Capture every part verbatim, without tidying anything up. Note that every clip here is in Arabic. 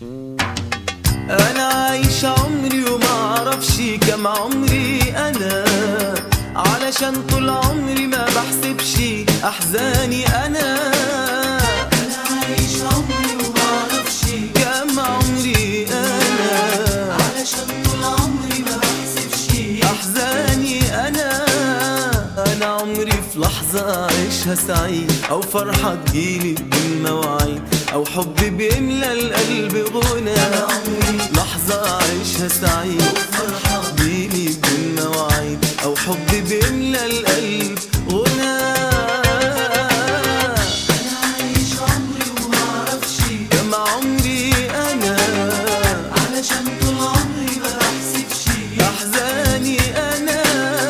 انا عايش عمري وما اعرفش كم عمري انا، علشان طول عمري ما بحسبش احزاني انا. انا عايش عمري وما اعرفش كم عمري انا، علشان طول عمري ما بحسبش احزاني انا. انا عمري في لحظة اعيشها سعيد، او فرحة تجيلي بدون مواعيد، او حب بيملى القلب غنى. انا عمري لحظة اعيشها سعيد، فرحة تجيلي بدون مواعيد، او حب بيملى القلب غنى. انا عايش عمري وما اعرفش كم عمري انا، علشان طول عمري ما بحسبش احزاني انا.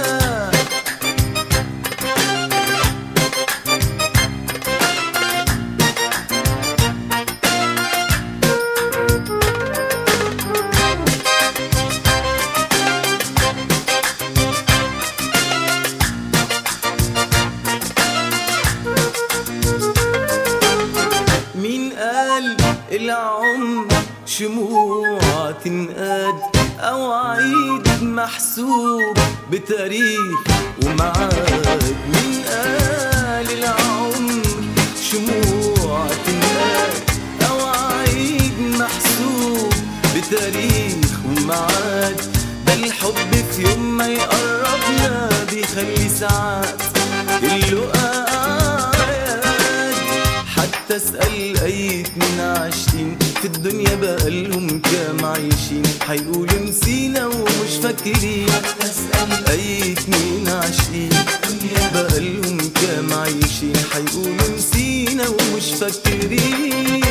مين قال العمر شموع تنقاد، او عيد محسوب بتاريخ ومعاد؟ مين قال العمر شموع تنقاد، او عيد محسوب بتاريخ ومعاد؟ ده الحب في يوم ما يقربنا بيخلي ساعات اللقاء أعياد. حتى اسأل أي اتنين عاشقين في الدنيا بقالهم كام عايشين، هيقولوا نسينا ومش فاكرين. تسأل أي اتنين عاشقين بقالهم كام عايشين، هيقولوا نسينا ومش فاكرين.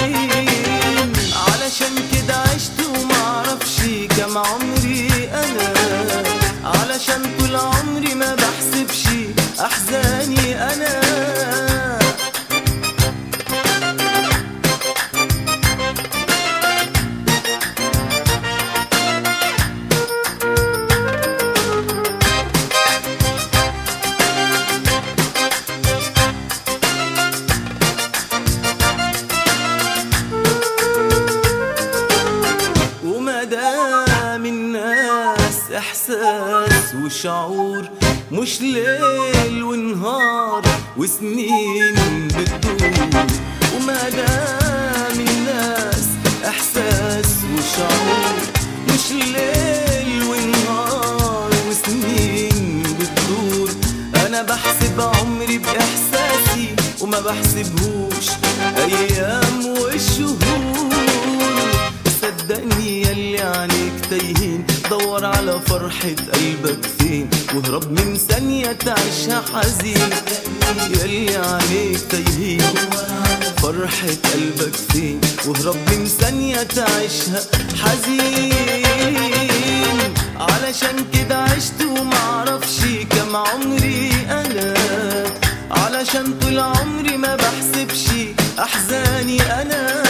علشان كده عشت ومعرفش كم عمري أنا، علشان طول عمري ما بحسبش أحزاني أنا. ومدام الناس إحساس وشعور، مش ليل ونهار وسنين بتدور. ومدام الناس إحساس وشعور، مش ليل ونهار وسنين بتدور. أنا بحسب عمري بإحساسي وما بحسبهوش أيام وشهور. صدقني ياللي عليك تايهين، دور على فرحة قلبك فين، واهرب من ثانية تعيشها حزين. ياللي عليك تايهين، فرحة قلبك فين، واهرب من ثانية تعيشها حزين. علشان كده عشت ومعرفش كم عمري أنا، علشان طول عمري ما بحسبش أحزاني أنا.